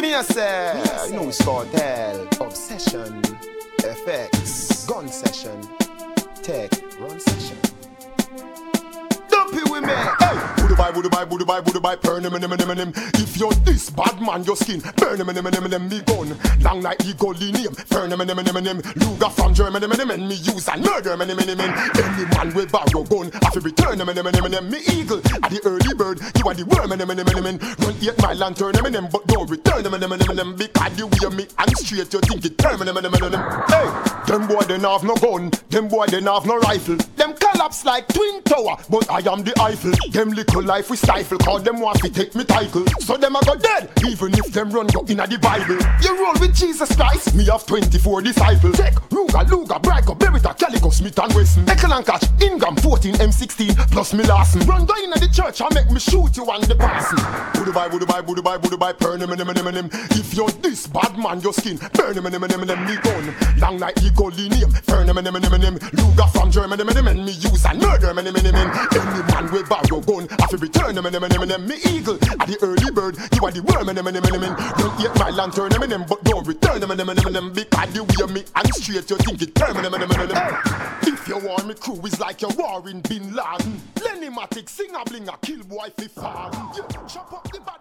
Me I say, you know it's cartel, obsession, FX, gun session, tech, run session. Dumpy with me. Hey, would buy, burn him. If you're this bad man, your skin, burn him, me gun. Long like the gully name, burn him. Luger from Germany, me use and murder him. Any man will borrow gun, I feel return him. Me eagle, at the early bird, you are the worm, run 8 mile and turn him, but don't return him. Because the way me and straight, you think it turn him. Hey, them boy they have no gun, them boy they have no rifle. Them collapse like twin tower, but I am the Eiffel. Them little life we stifle, call them want to take me title. So them a go dead, even if them run go inna the Bible. You roll with Jesus Christ, me have 24 disciples. Check, Ruger, Braco, Beretta, Calico, Smith and Wesson. Eckel and Catch, Ingham, 14, M16, plus me Larson. Run down inna the church and make me shoot you on the person. Would buy, burn him. If you're this bad man, your skin, burn him, me gun. Long like the gully name, burn him. Luger from Germany, me use and murder him. Any man will borrow gun, I feel return him. Me eagle, at the early bird, you are the worm. Run 8 mile and turn him, but don't return him. Because the way me and straight, you think it turn him. If you want me crew is like you're warring Bin Laden. Lenny Matic, sing a bling a kill boy fi fall. You chop up the bad.